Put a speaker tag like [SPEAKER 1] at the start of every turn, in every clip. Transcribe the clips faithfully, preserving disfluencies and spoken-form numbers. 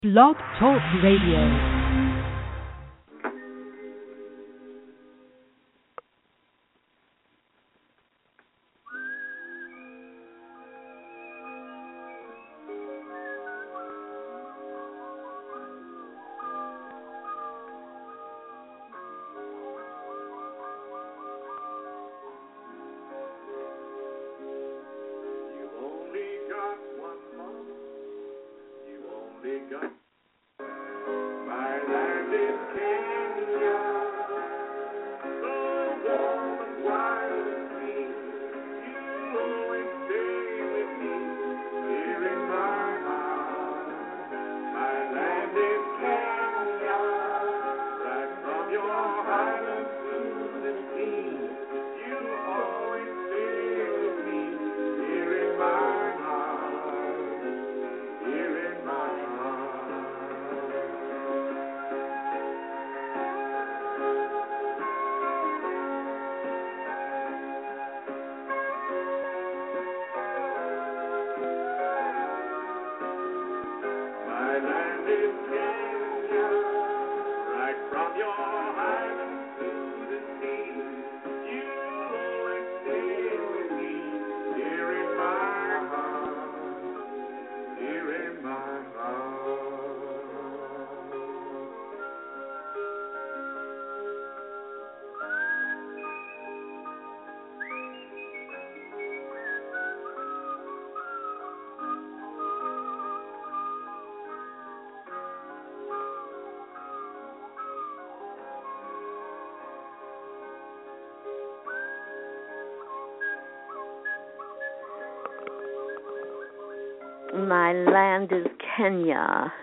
[SPEAKER 1] Blog Talk Radio.
[SPEAKER 2] My land is Kenya.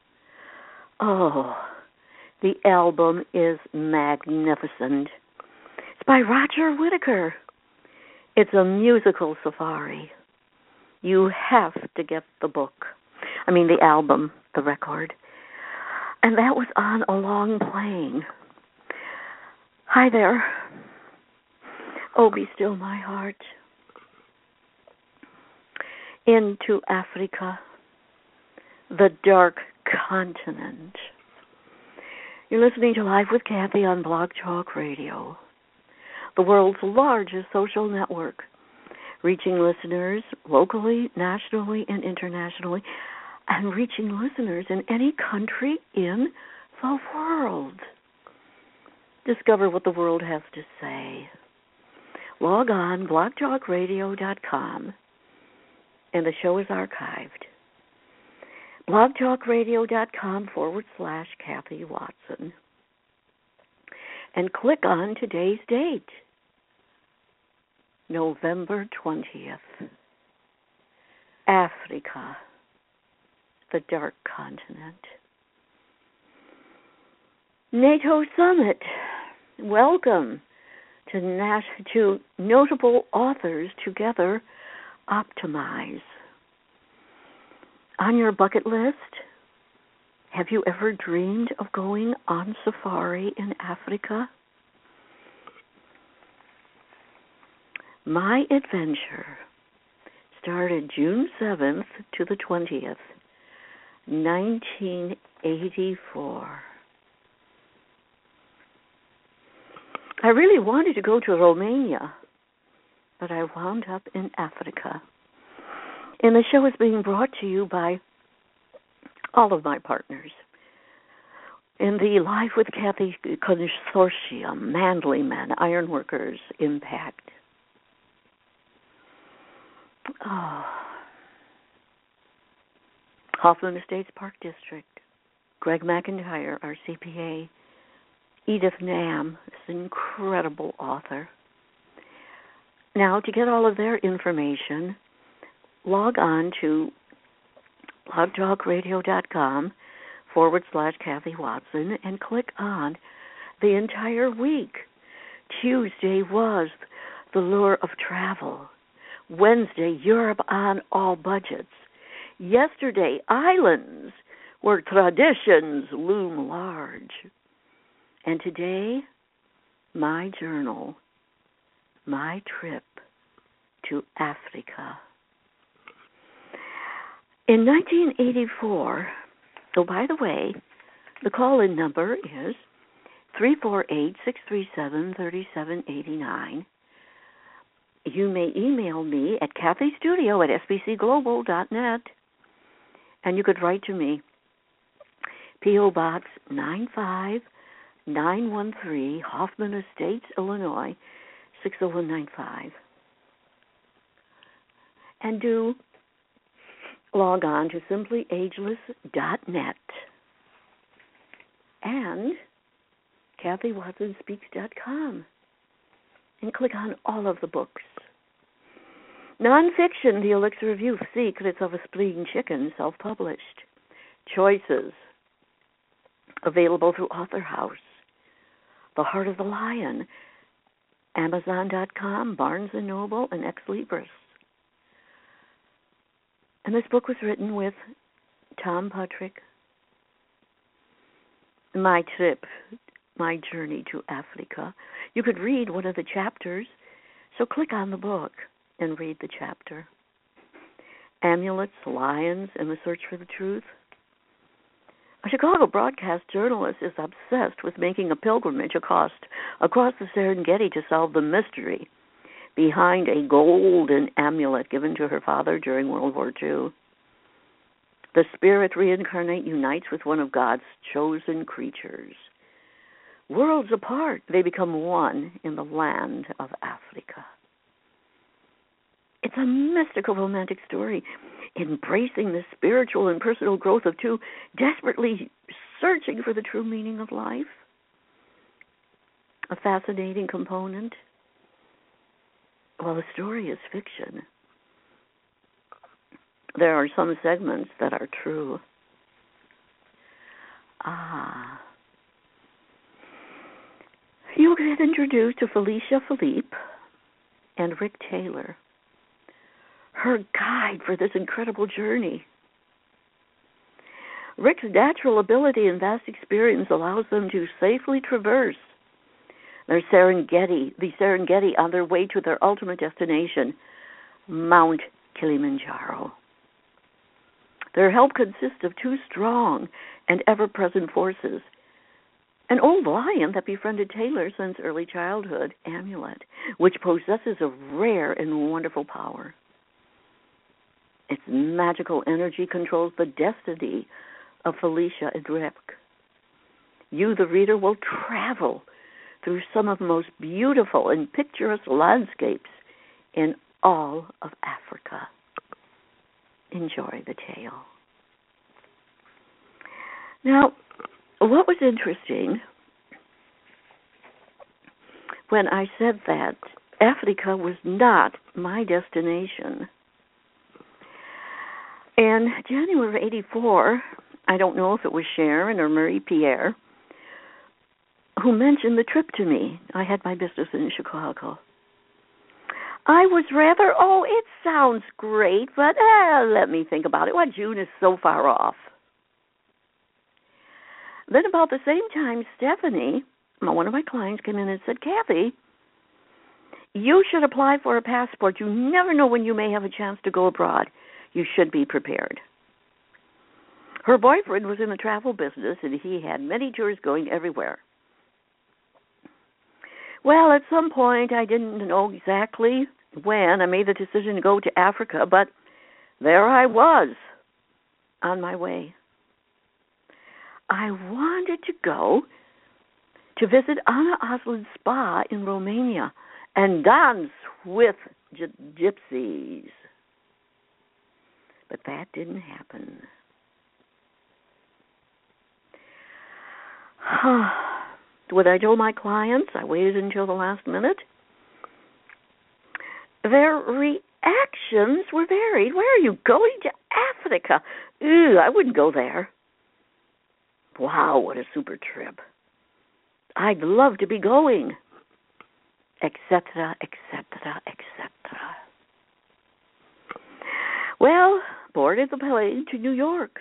[SPEAKER 2] Oh, the album is magnificent. It's by Roger Whittaker. It's a musical safari. You have to get the book. I mean, the album, the record. And that was on a long playing. Hi there. Oh, be still my heart. Into Africa, the dark continent. You're listening to Live with Kathy on Blog Talk Radio, the world's largest social network, reaching listeners locally, nationally, and internationally, and reaching listeners in any country in the world. Discover what the world has to say. Log on, blog talk radio dot com. And the show is archived. blogtalkradio.com forward slash Kathy Watson. And click on today's date, November twentieth. Africa, the dark continent. NATO Summit. Welcome to, nat- to notable authors together. Optimize. On your bucket list, have you ever dreamed of going on safari in Africa? My adventure started June seventh to the twentieth, nineteen eighty-four. I really wanted to go to Romania, but I wound up in Africa. And the show is being brought to you by all of my partners in the Live with Kathy Consortium, Manly Men, Ironworkers, Impact. Oh. Hoffman Estates Park District, Greg McIntyre, our C P A, Edith Nam, this incredible author. Now, to get all of their information, log on to blogtalkradio.com forward slash Kathy Watson and click on the entire week. Tuesday was The Lure of Travel. Wednesday, Europe on All Budgets. Yesterday, Islands, where traditions loom large. And today, my journal, my trip to Africa. In nineteen eighty-four, Oh, by the way, the call-in number is three four eight, six three seven, three seven eight nine. You may email me at kathystudio at s b c global dot net, and you could write to me, P O. Box nine five nine one three, Hoffman Estates, Illinois, six oh one nine five. And do log on to simply ageless dot net and kathy watson speaks dot com and click on all of the books. Nonfiction, The Elixir of Youth, Secrets of a Spleen Chicken, self-published. Choices, available through Author House. The Heart of the Lion, amazon dot com, Barnes and Noble, and Ex Libris. And this book was written with Tom Puttrick. My trip, my journey to Africa. You could read one of the chapters, so click on the book and read the chapter. Amulets, Lions, and the Search for the Truth. A Chicago broadcast journalist is obsessed with making a pilgrimage across, across the Serengeti to solve the mystery behind a golden amulet given to her father during World War Two. The spirit reincarnate unites with one of God's chosen creatures. Worlds apart, they become one in the land of Africa. It's a mystical, romantic story, embracing the spiritual and personal growth of two desperately searching for the true meaning of life. A fascinating component. Well, the story is fiction. There are some segments that are true. Ah. You get introduced to Felicia Philippe and Rick Taylor, her guide for this incredible journey. Rick's natural ability and vast experience allows them to safely traverse their Serengeti, the Serengeti on their way to their ultimate destination, Mount Kilimanjaro. Their help consists of two strong and ever-present forces. An old lion that befriended Taylor since early childhood, Amulet, which possesses a rare and wonderful power. Its magical energy controls the destiny of Felicia and Rick. You, the reader, will travel through some of the most beautiful and picturesque landscapes in all of Africa. Enjoy the tale. Now, what was interesting when I said that Africa was not my destination. In January of eighty-four, I don't know if it was Sharon or Marie Pierre, who mentioned the trip to me. I had my business in Chicago. I was rather, oh, it sounds great, but eh, let me think about it. What, June is so far off. Then about the same time, Stephanie, one of my clients, came in and said, Kathy, you should apply for a passport. You never know when you may have a chance to go abroad. You should be prepared. Her boyfriend was in the travel business, and he had many tours going everywhere. Well, at some point, I didn't know exactly when I made the decision to go to Africa, but there I was on my way. I wanted to go to visit Anna Osland's spa in Romania and dance with gy- gypsies. But that didn't happen. What I told my clients, I waited until the last minute. Their reactions were varied. Where are you going to Africa? Ew, I wouldn't go there. Wow, what a super trip. I'd love to be going, et cetera, et cetera, et cetera. Well, boarded the plane to New York.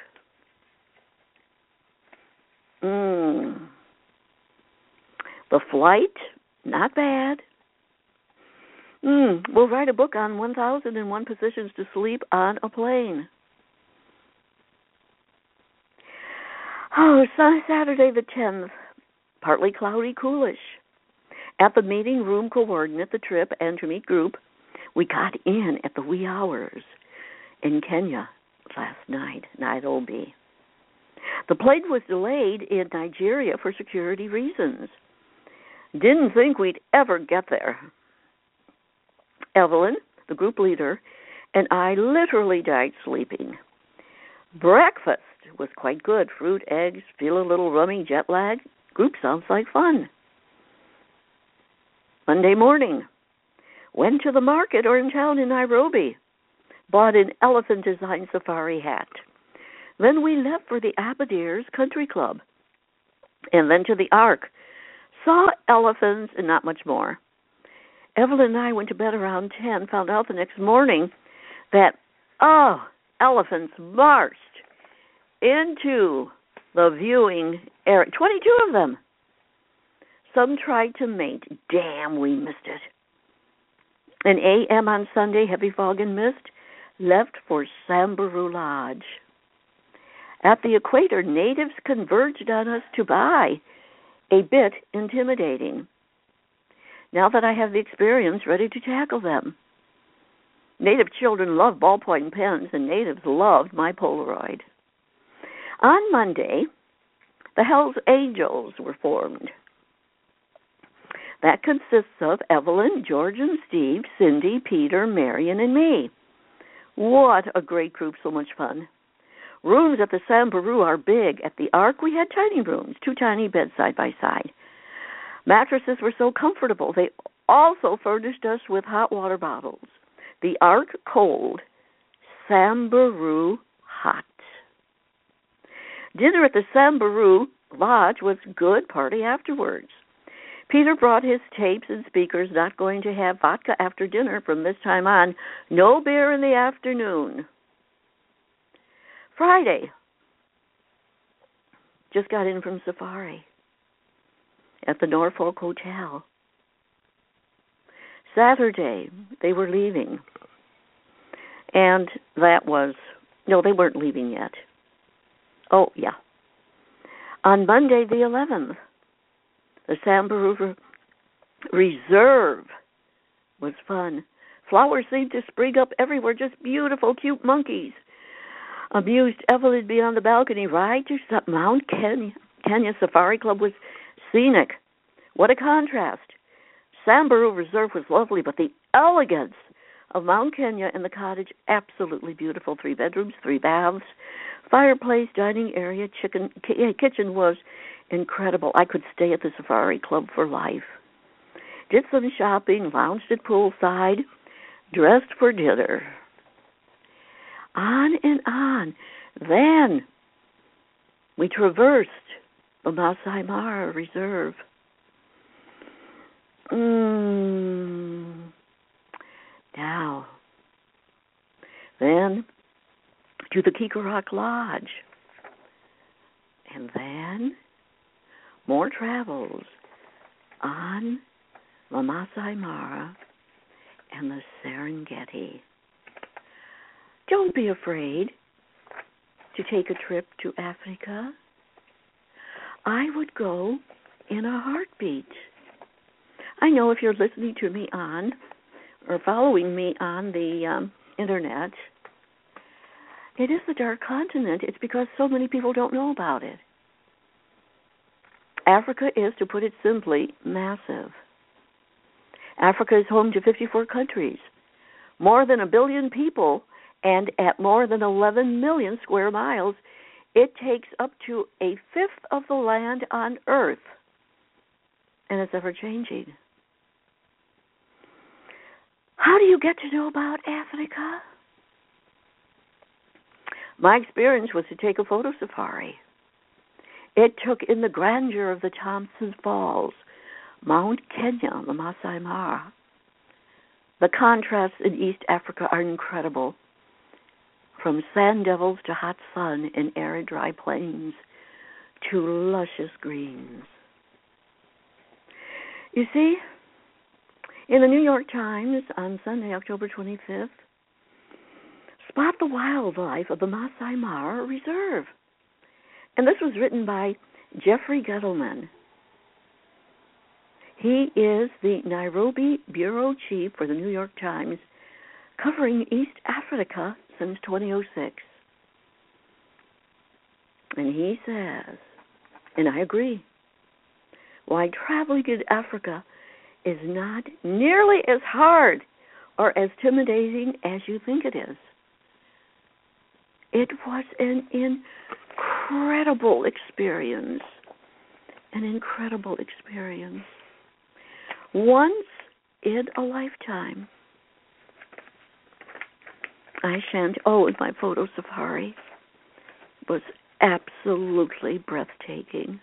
[SPEAKER 2] Mm. The flight, not bad. Mm. We'll write a book on one thousand one Positions to Sleep on a Plane. Oh, so Saturday the tenth, partly cloudy, coolish. At the meeting room coordinate the trip and to meet group, we got in at the wee hours in Kenya last night, Nairobi. The plane was delayed in Nigeria for security reasons. Didn't think we'd ever get there. Evelyn, the group leader, and I literally died sleeping. Breakfast was quite good. Fruit, eggs, feel a little rummy, jet lag. Group sounds like fun. Monday morning, went to the market or in town in Nairobi. Bought an elephant design safari hat. Then we left for the Aberdares Country Club. And then to the Ark. Saw elephants and not much more. Evelyn and I went to bed around ten, found out the next morning that, oh, elephants marched into the viewing area. twenty-two of them. Some tried to mate. Damn, we missed it. An A M on Sunday, heavy fog and mist, left for Samburu Lodge. At the equator, natives converged on us to buy, a bit intimidating. Now that I have the experience, ready to tackle them. Native children love ballpoint pens, and natives loved my Polaroid. On Monday, the Hells Angels were formed. That consists of Evelyn, George and Steve, Cindy, Peter, Marion, and me. What a great group, so much fun. Rooms at the Samburu are big. At the Ark, we had tiny rooms, two tiny beds side by side. Mattresses were so comfortable. They also furnished us with hot water bottles. The Ark cold, Samburu hot. Dinner at the Samburu Lodge was good, party afterwards. Peter brought his tapes and speakers, not going to have vodka after dinner from this time on. No beer in the afternoon. Friday, just got in from safari at the Norfolk Hotel. Saturday, they were leaving. And that was, no, they weren't leaving yet. Oh, yeah. On Monday, the eleventh, the Samburu Reserve was fun. Flowers seemed to spring up everywhere, just beautiful, cute monkeys. Amused Evelyn be on the balcony ride to Mount Kenya. Kenya Safari Club was scenic. What a contrast. Samburu Reserve was lovely, but the elegance of Mount Kenya and the cottage, absolutely beautiful. Three bedrooms, three baths, fireplace, dining area, chicken, kitchen was incredible. I could stay at the Safari Club for life. Did some shopping, lounged at poolside, dressed for dinner. On and on. Then we traversed the Masai Mara Reserve. Mm. Now, then to the Kikarak Lodge. And then more travels on the Masai Mara and the Serengeti. Don't be afraid to take a trip to Africa. I would go in a heartbeat. I know if you're listening to me on or following me on the um, internet, it is the dark continent. It's because so many people don't know about it. Africa is, to put it simply, massive. Africa is home to fifty-four countries, more than a billion people, and at more than eleven million square miles, it takes up to a fifth of the land on Earth, and it's ever-changing. How do you get to know about Africa? My experience was to take a photo safari. It took in the grandeur of the Thompson Falls, Mount Kenya, the Masai Mara. The contrasts in East Africa are incredible. From sand devils to hot sun and arid dry plains to luscious greens. You see, in the New York Times on Sunday, October twenty-fifth, spot the wildlife of the Masai Mara Reserve. And this was written by Jeffrey Gettleman. He is the Nairobi bureau chief for the New York Times, covering East Africa since twenty oh six. And he says, and I agree, why traveling in Africa is not nearly as hard or as intimidating as you think it is. It was an incredible experience, an incredible experience. Once in a lifetime. I shan't, oh, and my photo safari was absolutely breathtaking.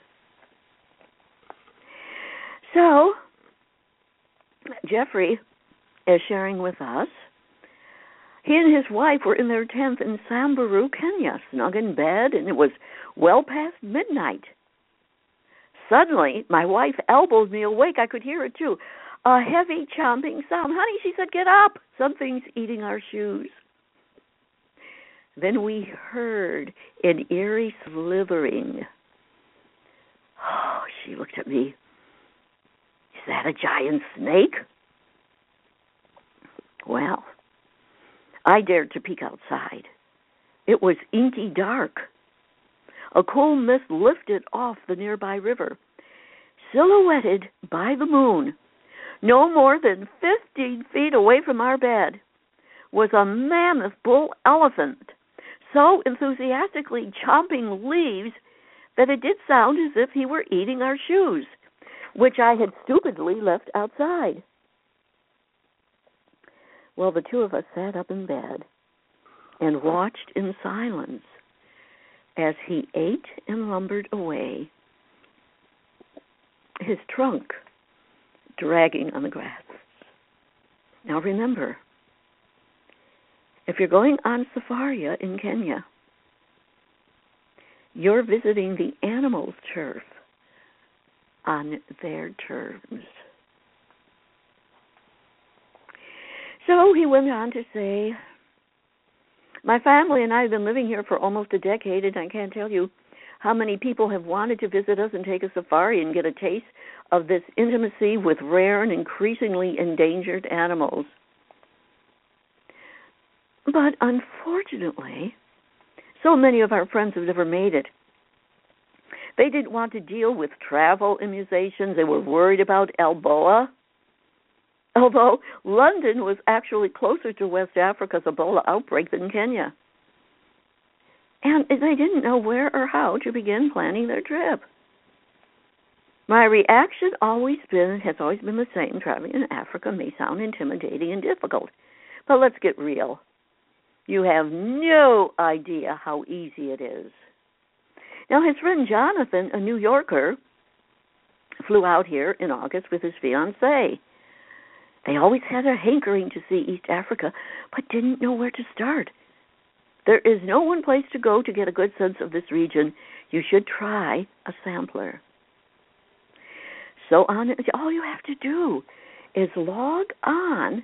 [SPEAKER 2] So, Jeffrey is sharing with us, he and his wife were in their tent in Samburu, Kenya, snug in bed, and it was well past midnight. Suddenly, my wife elbowed me awake. I could hear it, too. A heavy chomping sound. Honey, she said, get up. Something's eating our shoes. Then we heard an eerie slithering. Oh, she looked at me. Is that a giant snake? Well, I dared to peek outside. It was inky dark. A cool mist lifted off the nearby river, silhouetted by the moon. No more than fifteen feet away from our bed was a mammoth bull elephant, so enthusiastically chomping leaves that it did sound as if he were eating our shoes, which I had stupidly left outside. Well, the two of us sat up in bed and watched in silence as he ate and lumbered away, his trunk dragging on the grass. Now remember, if you're going on safari in Kenya, you're visiting the animals' turf on their terms. So he went on to say, my family and I have been living here for almost a decade, and I can't tell you how many people have wanted to visit us and take a safari and get a taste of this intimacy with rare and increasingly endangered animals. But unfortunately, so many of our friends have never made it. They didn't want to deal with travel immunizations. They were worried about Ebola. Although London was actually closer to West Africa's Ebola outbreak than Kenya. And they didn't know where or how to begin planning their trip. My reaction always been has always been the same. Traveling in Africa may sound intimidating and difficult. But let's get real. You have no idea how easy it is. Now, his friend Jonathan, a New Yorker, flew out here in August with his fiancée. They always had a hankering to see East Africa, but didn't know where to start. There is no one place to go to get a good sense of this region. You should try a sampler. So on, all you have to do is log on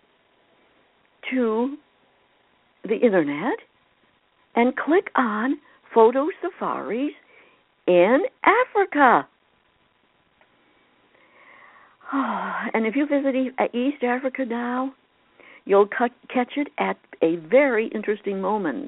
[SPEAKER 2] to the internet and click on Photo Safaris in Africa. Oh, and if you visit East Africa now, you'll cut, catch it at a very interesting moment.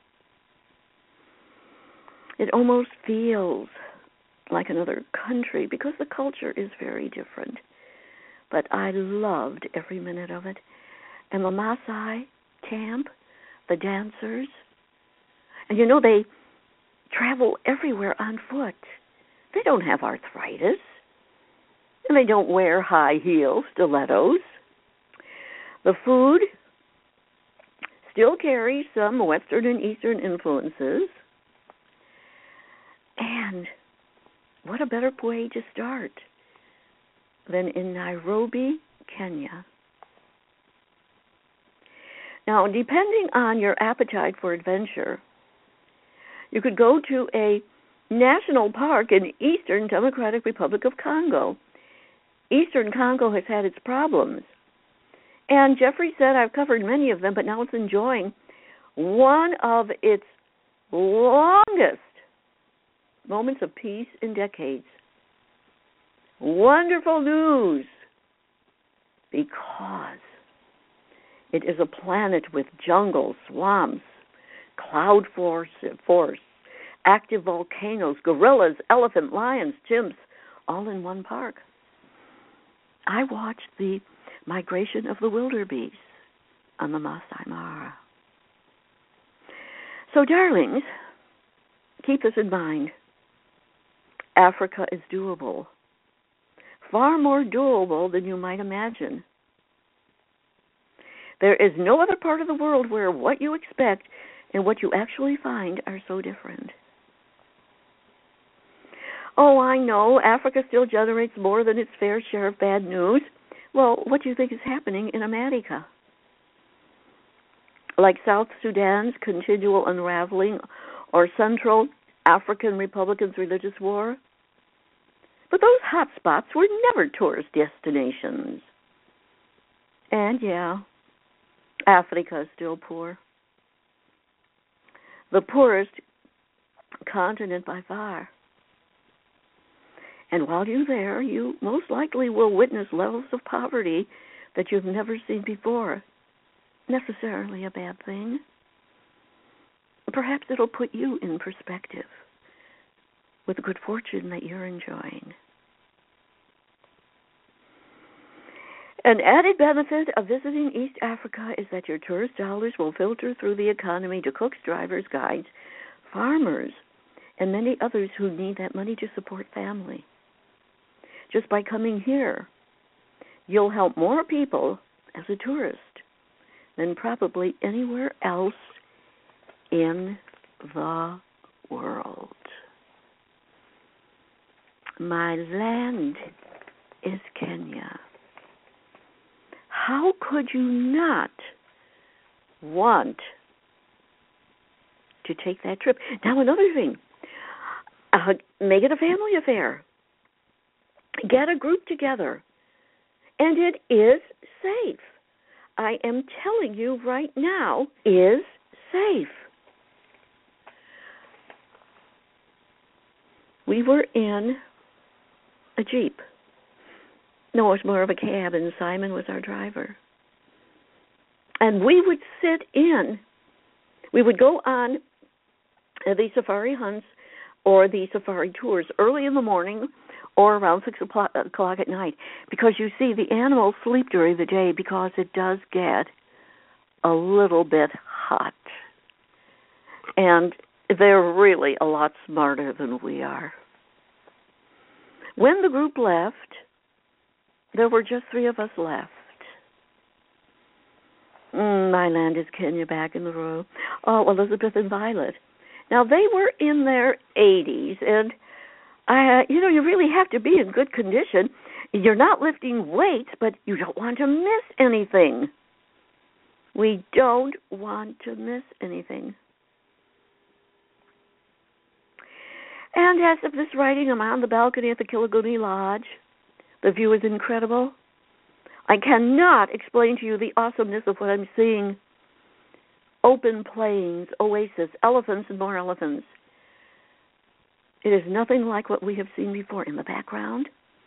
[SPEAKER 2] It almost feels like another country because the culture is very different. But I loved every minute of it. And the Maasai camp, the dancers, and you know, they travel everywhere on foot. They don't have arthritis. And they don't wear high heel stilettos. The food still carries some Western and Eastern influences. And what a better way to start than in Nairobi, Kenya. Now, depending on your appetite for adventure, you could go to a national park in Eastern Democratic Republic of Congo. Eastern Congo has had its problems. And Jeffrey said, I've covered many of them, but now it's enjoying one of its longest moments of peace in decades. Wonderful news, because it is a planet with jungles, swamps, cloud force, force, active volcanoes, gorillas, elephant, lions, chimps, all in one park. I watched the migration of the wildebeest on the Masai Mara. So, darlings, keep this in mind. Africa is doable. Far more doable than you might imagine. There is no other part of the world where what you expect and what you actually find are so different. Oh, I know, Africa still generates more than its fair share of bad news. Well, what do you think is happening in America? Like South Sudan's continual unraveling or Central African Republic's religious war? But those hot spots were never tourist destinations. And yeah, Africa is still poor. The poorest continent by far. And while you're there, you most likely will witness levels of poverty that you've never seen before. Necessarily a bad thing. Perhaps it'll put you in perspective with the good fortune that you're enjoying. An added benefit of visiting East Africa is that your tourist dollars will filter through the economy to cooks, drivers, guides, farmers, and many others who need that money to support family. Just by coming here, you'll help more people as a tourist than probably anywhere else in the world. My land is Kenya. How could you not want to take that trip? Now, another thing, uh, make it a family affair. Get a group together. And it is safe. I am telling you right now, is safe. We were in a Jeep. No, it was more of a cab, and Simon was our driver. And we would sit in, we would go on the safari hunts or the safari tours early in the morning or around six o'clock at night, because you see, the animals sleep during the day because it does get a little bit hot. And they're really a lot smarter than we are. When the group left, there were just three of us left. Mm, my land is Kenya back in the row. Oh, Elizabeth and Violet. Now, they were in their eighties, and, uh, you know, you really have to be in good condition. You're not lifting weights, but you don't want to miss anything. We don't want to miss anything. And as of this writing, I'm on the balcony at the Killiguni Lodge. The view is incredible. I cannot explain to you the awesomeness of what I'm seeing. Open plains, oasis, elephants and more elephants. It is nothing like what we have seen before. In the background,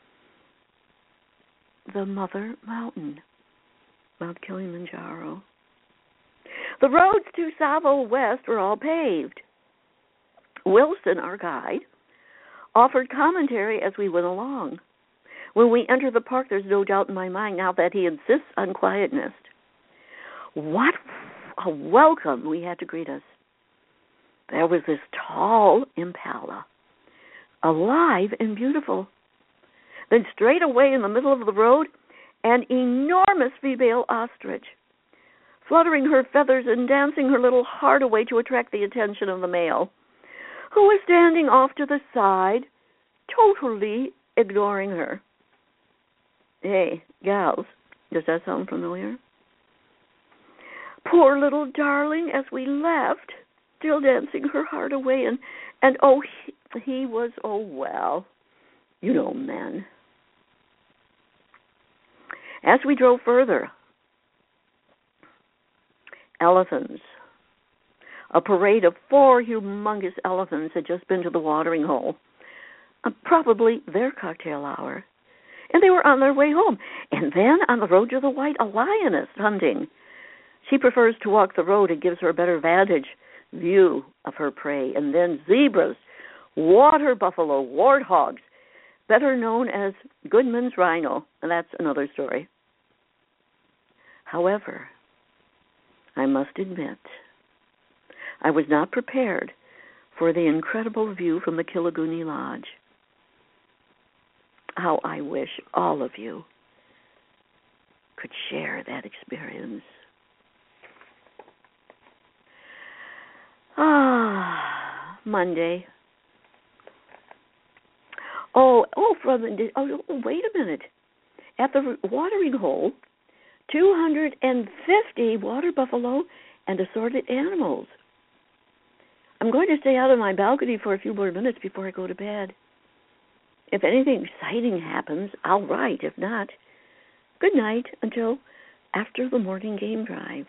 [SPEAKER 2] the Mother Mountain, Mount Kilimanjaro. The roads to Tsavo West were all paved. Wilson, our guide, offered commentary as we went along. When we enter the park, there's no doubt in my mind now that he insists on quietness. What a welcome we had to greet us. There was this tall impala, alive and beautiful. Then straight away in the middle of the road, an enormous female ostrich, fluttering her feathers and dancing her little heart away to attract the attention of the male, who was standing off to the side, totally ignoring her. Hey, gals, does that sound familiar? Poor little darling, as we left, still dancing her heart away, and, and oh, he, he was, oh, well, you know, men. As we drove further, elephants, A parade of four humongous elephants had just been to the watering hole, uh, probably their cocktail hour, and they were on their way home. And then on the road to the White, a lioness hunting. She prefers to walk the road. It gives her a better vantage view of her prey. And then zebras, water buffalo, warthogs, better known as Goodman's rhino, and that's another story. However, I must admit, I was not prepared for the incredible view from the Killigoonie Lodge. How I wish all of you could share that experience. Ah, Monday. Oh, oh, from the, oh, wait a minute. At the watering hole, two hundred fifty water buffalo and assorted animals. I'm going to stay out on my balcony for a few more minutes before I go to bed. If anything exciting happens, I'll write. If not, good night until after the morning game drive.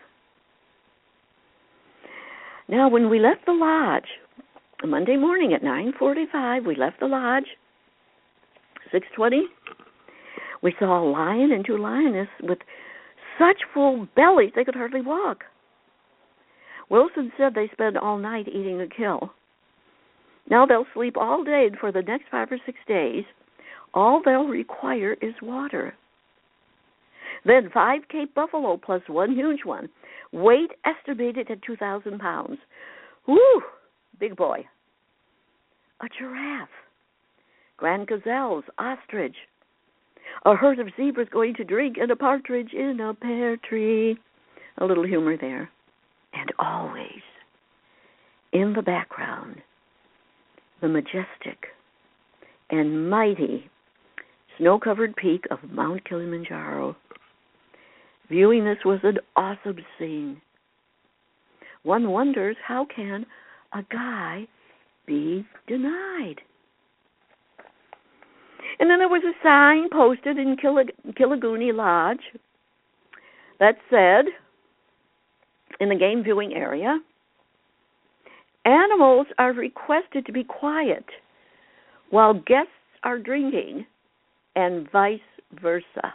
[SPEAKER 2] Now, when we left the lodge, Monday morning at nine forty-five, we left the lodge. six twenty, we saw a lion and two lionesses with such full bellies they could hardly walk. Wilson said they spend all night eating a kill. Now they'll sleep all day, and for the next five or six days, all they'll require is water. Then five Cape buffalo plus one huge one, weight estimated at two thousand pounds. Woo, big boy. A giraffe, grand gazelles, ostrich, a herd of zebras going to drink, and a partridge in a pear tree. A little humor there. And always, in the background, the majestic and mighty snow-covered peak of Mount Kilimanjaro. Viewing this was an awesome scene. One wonders, how can a guy be denied? And then there was a sign posted in Killig- Killigoonie Lodge that said, in the game viewing area, animals are requested to be quiet while guests are drinking, and vice versa.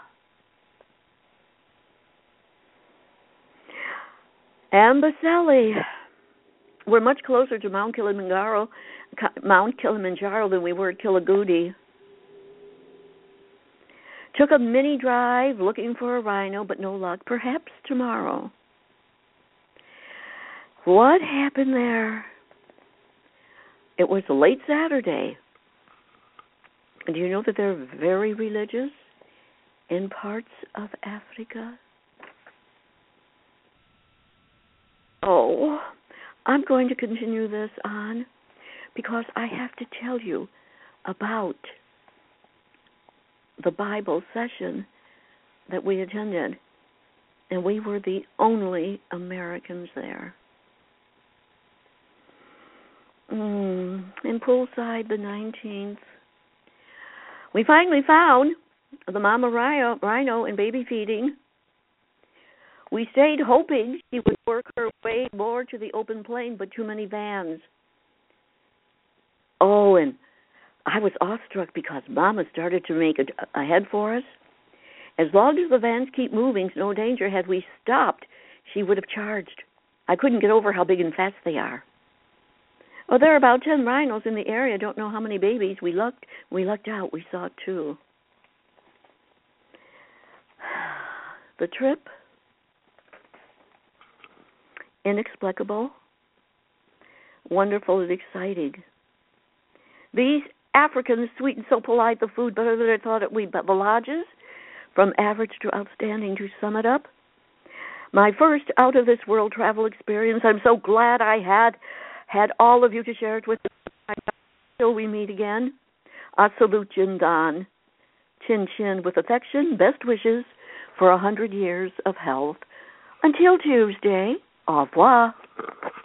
[SPEAKER 2] Amboseli. We're much closer to Mount Kilimanjaro, Mount Kilimanjaro than we were at Killigoonie. Took a mini drive looking for a rhino, but no luck. Perhaps tomorrow. What happened there? It was late Saturday. Do you know that they're very religious in parts of Africa? Oh, I'm going to continue this on because I have to tell you about the Bible session that we attended, and we were the only Americans there. Mm, in Poolside, the nineteenth. We finally found the mama rhino, rhino in baby feeding. We stayed hoping she would work her way more to the open plain, but too many vans. Oh, and I was awestruck because Mama started to make a, a head for us. As long as the vans keep moving, no danger. Had we stopped, she would have charged. I couldn't get over how big and fast they are. Well, there are about ten rhinos in the area. Don't know how many babies. We lucked. We lucked out. We saw two. The trip, inexplicable, wonderful, and exciting. These Africans, sweet and so polite, the food better than I thought it would. But the lodges, from average to outstanding. To sum it up, my first out-of-this-world travel experience. I'm so glad I had had all of you to share it with. Until we meet again, a salute Jindan. Chin chin with affection. Best wishes for a hundred years of health. Until Tuesday, au revoir.